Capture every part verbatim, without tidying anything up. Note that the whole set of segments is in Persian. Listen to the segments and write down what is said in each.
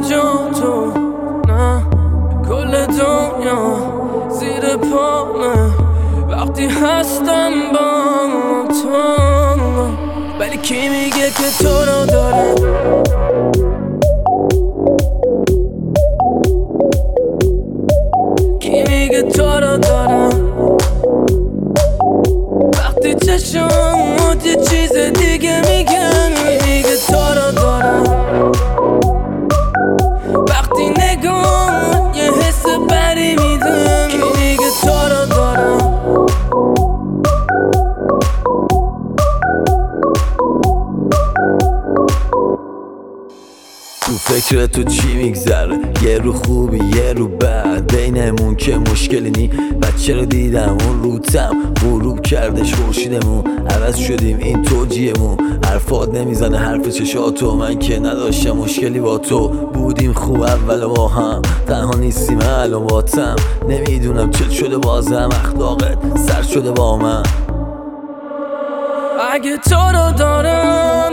جا تو، نه کل دنیا زیر پامه وقتی هستم با تو. ولی کی میگه که تو رو داره؟ کی میگه تو رو دارم؟ وقتی چشمات یه چیز دیگه میگن. کی میگه تو رو دارم؟ وقتی نگاه یه حس بری میدن. کی میگه تو رو دارم؟ تو فکر تو چی میگذره؟ یه رو خوبی یه رو بد، بینمون که مشکلی نی. بچه رو دیدم اون روتم غروب کردش خورشیدمون، عوض شدیم این توجیهمون. حرفات نمیزنه حرف چشاتو، من که نداشتم مشکلی با تو. بودیم خوب اول با هم، تنها نیستیم الان باتم. نمیدونم چت شده بازم، اخلاقت سر شده با من. اگه تو رو دارم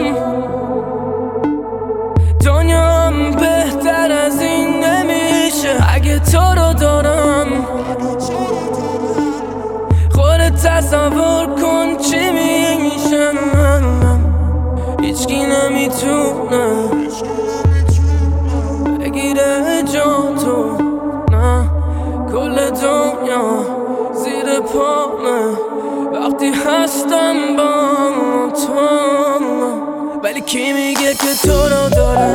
دنیام بهتر از این نمیشه. اگه تو رو دارم خودت تصور کن چی میشه. هیچکی نمیتونه بگیره جا تو، نه کل دنیا زیر پامه وقتی هستم با تو. ولی کی میگه که تو رو داره؟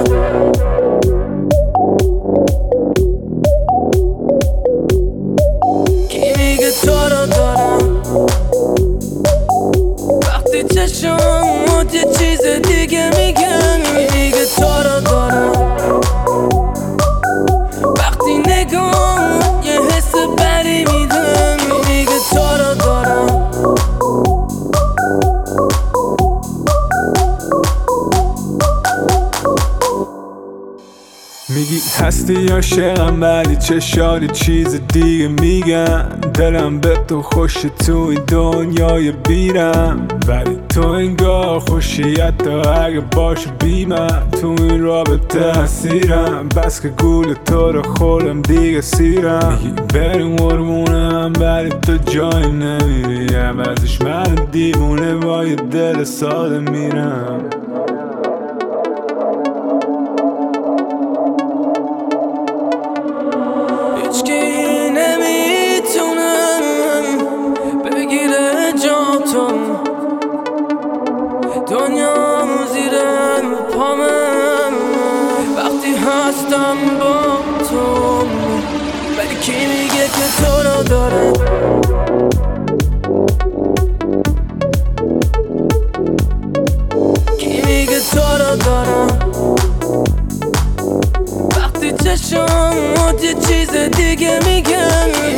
کی میگه تو رو دارم؟ وقتی چشمات یه چیز دیگه میگن. کی میگه تو رو دارم؟ وقتی نگاه یه حس بری میدن. کی میگه تو رو دارم؟ میگی هستی عاشقم ولی چشاری چیز دیگه میگن. دلم به تو خوشه تو این دنیای بیرم، ولی تو انگار خوشی حتی اگه باشه بی من. تو این رابطه اسیرم، بس که گول تو رو خورم دیگه سیرم. میگی بریم قربونم ولی تو جایی نمیری، عوضش من دیوونه با یه دل ساده میرم. هیچکی نمیتونه بگیره جا تو، دنیا زیر پامه وقتی هستم با تو. ولی کی میگه که تو رو داره؟ کی میگه تو رو دارم؟ وقتی چشمات یه چیز دیگه میگن.